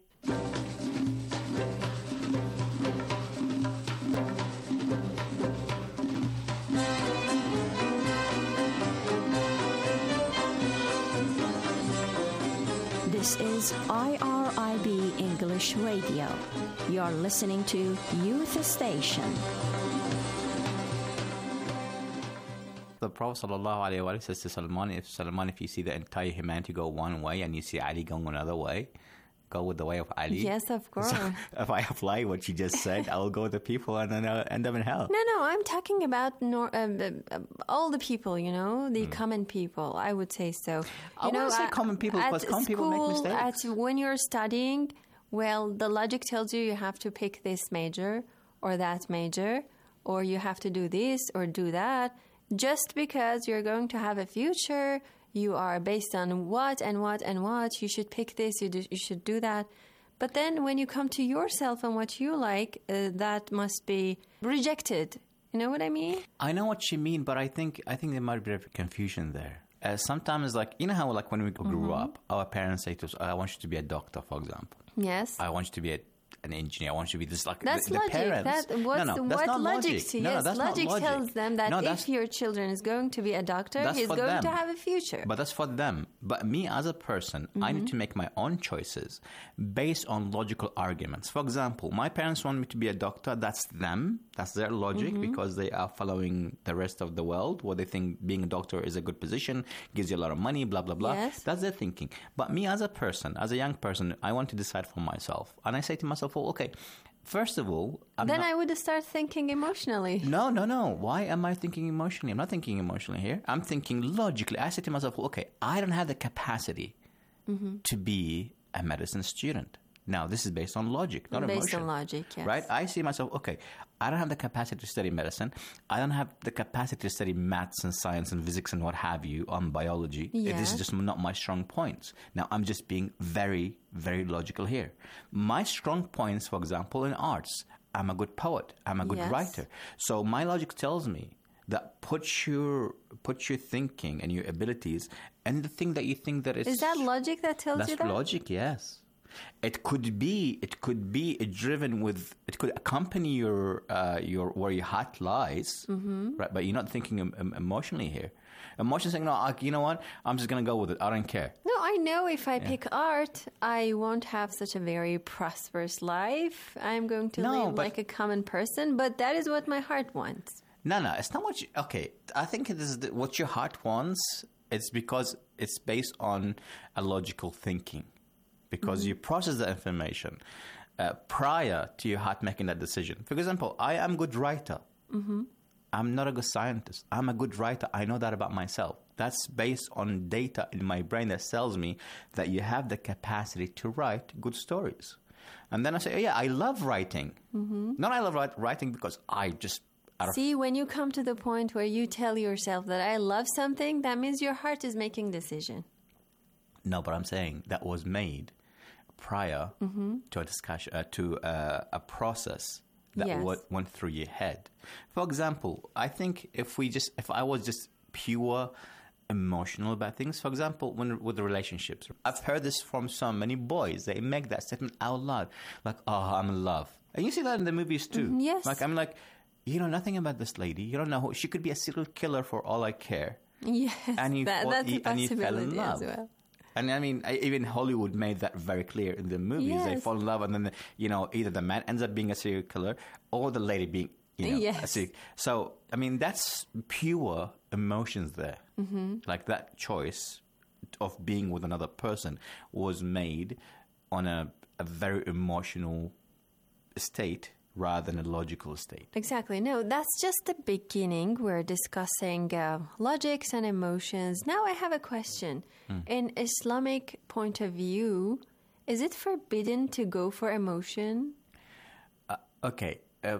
This is IRIB English Radio. You're listening to Youth Station. The Prophet ﷺ says to Salman, if you see the entire humanity go one way and you see Ali going another way, go with the way of Ali. Yes, of course. So if I apply what you just said, I will go with the people and then I'll end up in hell. No, I'm talking about all the people, the common people. I would say so. I wouldn't say common people because common people make mistakes. When you're studying, well, the logic tells you have to pick this major or that major, or you have to do this or do that. Just because you're going to have a future, you are based on what and what and what. You should pick this, you should do that. But then when you come to yourself and what you like, that must be rejected. You know what I mean? I know what you mean, but I think there might be a confusion there. sometimes, like, you know how, like, when we grew up, our parents say to us, I want you to be a doctor, for example. Yes. I want you to be an engineer. I want you to be this, like, that's the logic. parents. That's what logic to no, yes, that's logic not logic. tells them that if your children is going to be a doctor, he's going to have a future. But that's for them. But me as a person, I need to make my own choices based on logical arguments. For example, my parents want me to be a doctor. That's them. That's their logic because they are following the rest of the world, where they think being a doctor is a good position, gives you a lot of money, blah, blah, blah. Yes. That's their thinking. But me as a person, as a young person, I want to decide for myself. And I say to myself, well, okay, first of all, I would start thinking emotionally. No. Why am I thinking emotionally? I'm not thinking emotionally here. I'm thinking logically. I say to myself, okay, I don't have the capacity to be a medicine student. Now, this is based on logic, not emotion. Based on logic, yes. Right? I see myself, okay, I don't have the capacity to study medicine. I don't have the capacity to study maths and science and physics and what have you on biology. Yeah. This is just not my strong points. Now, I'm just being very, very logical here. My strong points, for example, in arts, I'm a good poet. I'm a good writer. So my logic tells me that put your thinking and your abilities and the thing that you think that is that logic that tells you that? That's logic, yes. It could be driven with. It could accompany your where your heart lies, right? But you're not thinking emotionally here. Emotion saying, no, you know what? I'm just gonna go with it. I don't care. No, I know if I pick art, I won't have such a very prosperous life. I'm going to live like a common person. But that is what my heart wants. No, it's not what you. Okay, I think it is what your heart wants. It's because it's based on a logical thinking. Because you process the information prior to your heart making that decision. For example, I am a good writer. I'm not a good scientist. I'm a good writer. I know that about myself. That's based on data in my brain that tells me that you have the capacity to write good stories. And then I say, oh, yeah, I love writing. Not I love writing because I just... See, when you come to the point where you tell yourself that I love something, that means your heart is making decision. No, but I'm saying that was made prior to a discussion, to a process that went through your head. For example, I think if I was just pure emotional about things, for example, with the relationships, I've heard this from so many boys. They make that statement out loud, like, "Oh, I'm in love," and you see that in the movies too. Yes, like I'm like, you know nothing about this lady. You don't know who she could be. A serial killer for all I care. Yes, and you that's a possibility fell in love. as well. And I mean, even Hollywood made that very clear in the movies. Yes. They fall in love, and then either the man ends up being a serial killer or the lady being, a serial. So I mean, that's pure emotions there. Like that choice of being with another person was made on a very emotional state rather than a logical state. Exactly. No, that's just the beginning. We're discussing logics and emotions. Now I have a question. In Islamic point of view, is it forbidden to go for emotion? Okay.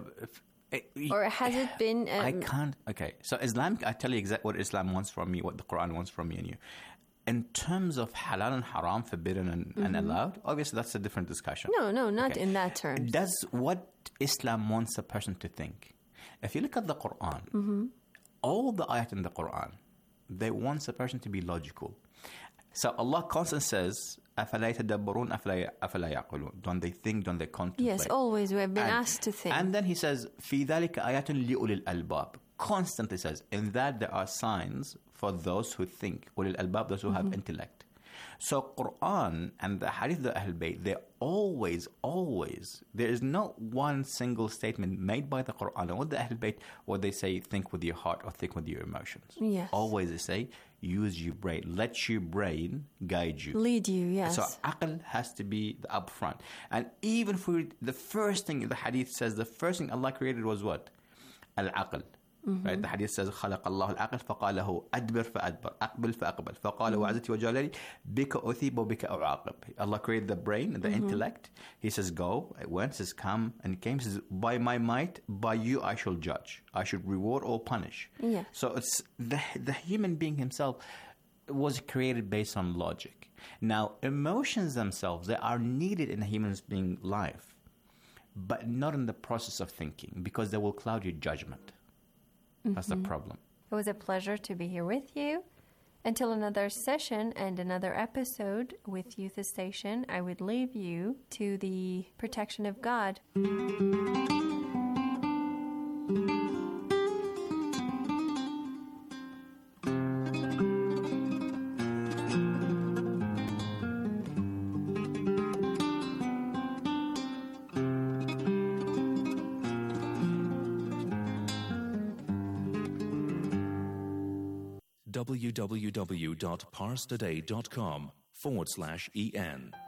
Or has it been... I can't... Okay. So Islamic, I tell you exactly what Islam wants from me, what the Quran wants from me and you. In terms of halal and haram, forbidden and allowed, obviously that's a different discussion. No, not in that term. That's what Islam wants a person to think. If you look at the Quran, all the ayat in the Quran, they want a person to be logical. So Allah constantly says, أَفَلَا يَتَدَبَّرُونَ أَفَلَا يَعْقِلُونَ. Don't they think? Don't they contemplate? Yes, always we have been asked to think. And then he says, فِي ذَلِكَ آيَةٌ لِأُولِي الْأَلْبَابِ. Constantly says, in that there are signs for those who think, ulil albab, those who have intellect. So Quran and the Hadith of the Ahl Bayt, they always, there is not one single statement made by the Quran or the Ahl Bayt where they say, think with your heart or think with your emotions. Yes. Always they say, use your brain. Let your brain guide you. Lead you, yes. So aql has to be the upfront. And even for the first thing the Hadith says, the first thing Allah created was what? Al-aql. Right? The hadith says, خَلَقَ اللَّهُ الْعَقْلَ فَقَالَ لَهُ أَدْبِرْ فَأَدْبَرْ أَقْبِلْ فَأَقْبَلْ فَقَالَ وَعَزَتِي وَجَلَالِي بِكَ أُثِيبُ وَبِكَ أُعَاقِبْ. Allah created the brain and the intellect. He says, go. It went. Says, come. And it came. Says, by my might, by you I shall judge. I should reward or punish. Yeah. So it's the human being himself was created based on logic. Now, emotions themselves, they are needed in a human being's life, but not in the process of thinking, because they will cloud your judgment. That's the problem. It was a pleasure to be here with you. Until another session and another episode with Youth Station, I would leave you to the protection of God. www.parstoday.com/EN